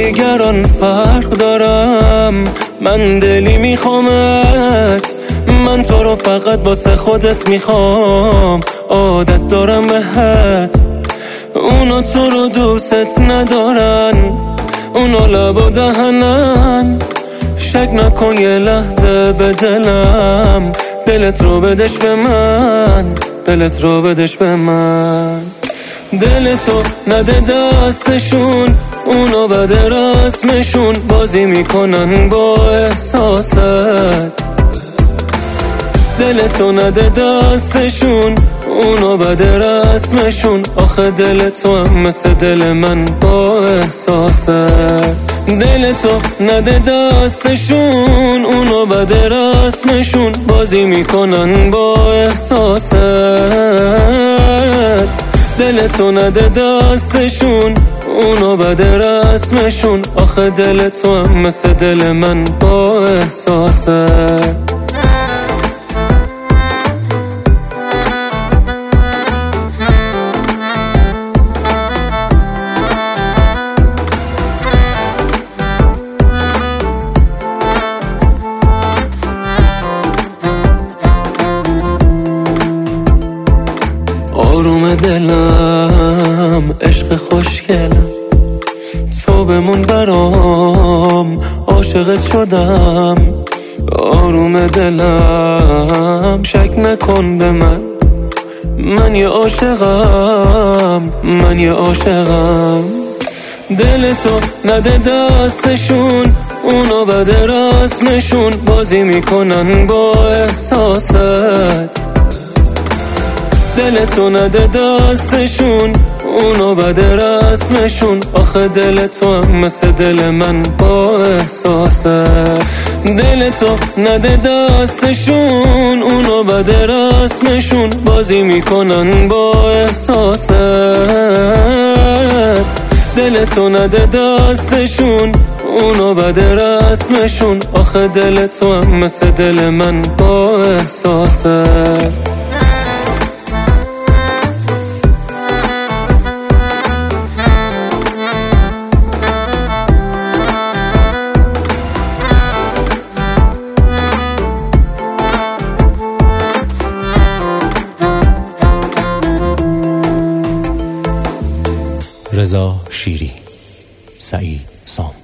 دیگران فرق دارم، من دلی میخوامت، من تو رو فقط واسه خودت میخوام، عادت دارم بهت. اونا تو رو دوست ندارن، اونا لب و دهنن، شک نکن یه لحظه به دلم، دلت رو بدش به من، دلت رو بدش به من. دلتو نده دستشون، اونا بد رسمشون، بازی میکنن با احساست. دلتو نده دستشون، اونا بد رسمشون، آخه دل تو هم مثل دل من با احساست. دلتو نده دستشون، اونا بد رسمشون، بازی میکنن با احساست. دلتو نده دستشون، اونا بد رسمشون، آخه دل تو هم مثل دل من با احساست. آروم دلم، عشق خوشگلم، تو بمون برام، عاشقت شدم. آروم دلم، شک نکن به من، من یه عاشقم، من یه عاشقم. دلتو نده دستشون، اونا بد رسمشون، بازی میکنن با احساست. دلتو نده دستشون، اونا بد رسمشون، آخه دل تو هم مثل دل من با احساست. دلتو نده دستشون، اونا بد رسمشون، بازی میکنن با احساست. دلتو نده دستشون، اونا بد رسمشون، آخه دل تو هم مثل دل من با احساست. رضا شیری، سعید سام.